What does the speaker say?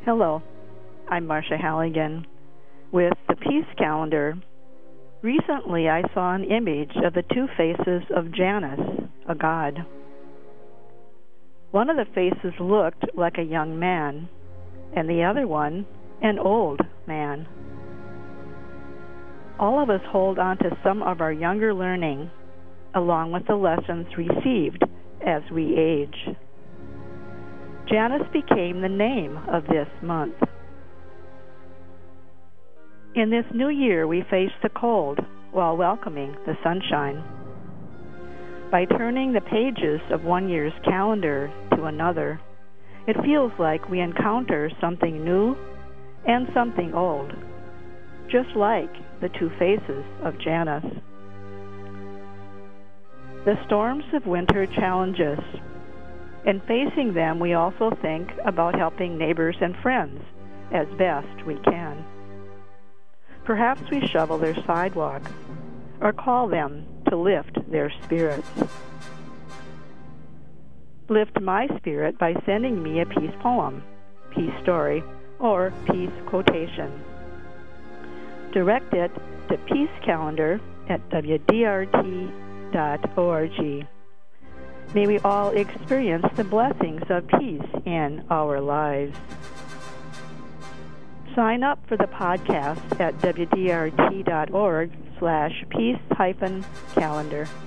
Hello, I'm Marcia Halligan with the Peace Calendar. Recently I saw an image of the two faces of Janus, a god. One of the faces looked like a young man, and the other one an old man. All of us hold on to some of our younger learning, along with the lessons received as we age. Janus became the name of this month. In this new year, we face the cold while welcoming the sunshine. By turning the pages of one year's calendar to another, it feels like we encounter something new and something old, just like the two faces of Janus. The storms of winter challenge us. In facing them, we also think about helping neighbors and friends as best we can. Perhaps we shovel their sidewalk or call them to lift their spirits. Lift my spirit by sending me a peace poem, peace story, or peace quotation. Direct it to Peace Calendar at wdrt.org. May we all experience the blessings of peace in our lives. Sign up for the podcast at wdrt.org/peace-calendar.